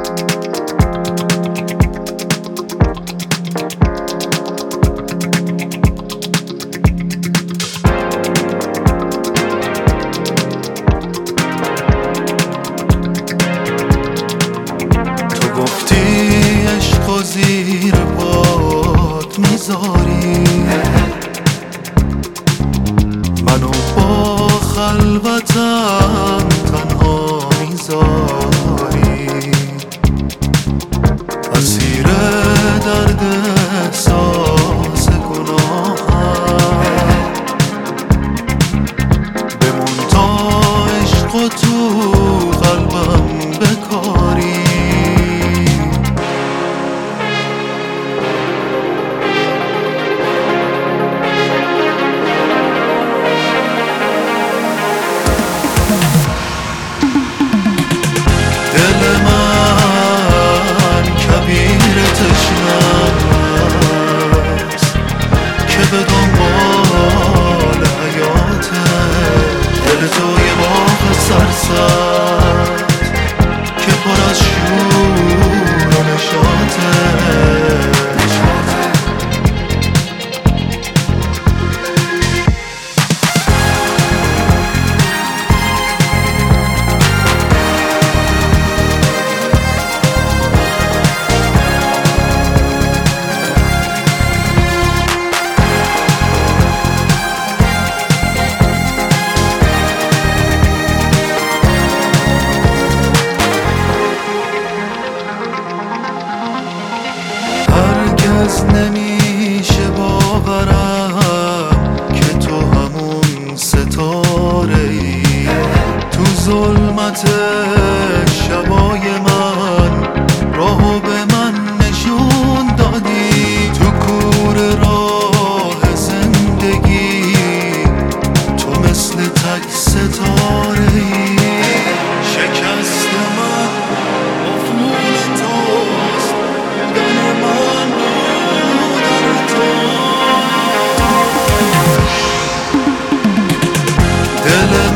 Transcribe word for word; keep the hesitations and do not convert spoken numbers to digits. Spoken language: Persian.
زیر پات میذاری، منو با خلوتم تنها میذاری، اسیر درد احساس گناهم، بمون تا عشق و تو قلبم بکاری. که به دنبال حیاته، دل تو یه باغ سرسبز که پر از شور و نشاطه. هرگز نمیشه باورم که تو همون ستاره ای، تو ظلمت شبای من راهو به من نشون دادی، تو کور راه زندگی تو مثل تک ستاره ای. شکست من افول توست، بودن من بودن تو. دل